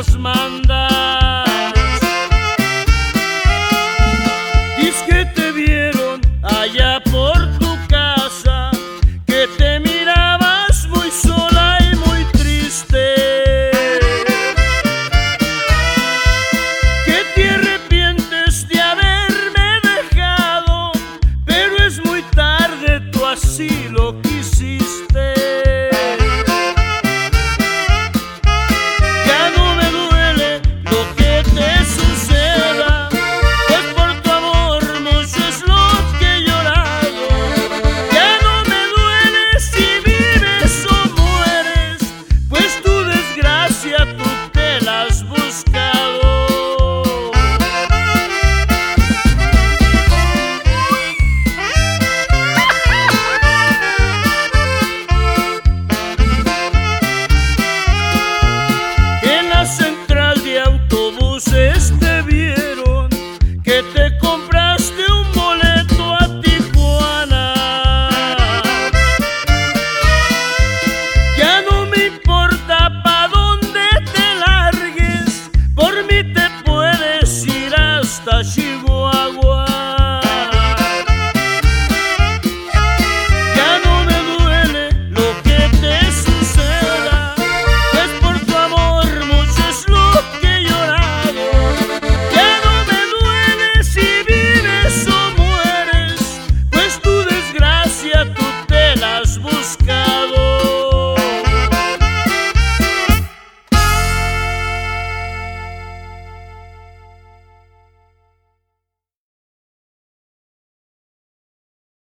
las mandas. Dice que te vieron allá por tu casa, que te mirabas muy sola y muy triste, que te arrepientes de haberme dejado, pero es muy tarde, tú así lo quisiste. Ya no me duele lo que te suceda, pues por tu amor mucho es lo que he llorado. Ya no me duele si vives o mueres, pues tu desgracia tú te la has buscado. En la central de autobuses te vieron que te compraste un boleto a Tijuana. Ya no me importa pa' dónde te largues, por mí te puedes ir hasta Chihuahua. Ya no me duele lo que te suceda, pues por tu amor mucho es lo que he llorado. Ya no me duele si vives o mueres, pues tu desgracia tú te la has buscado.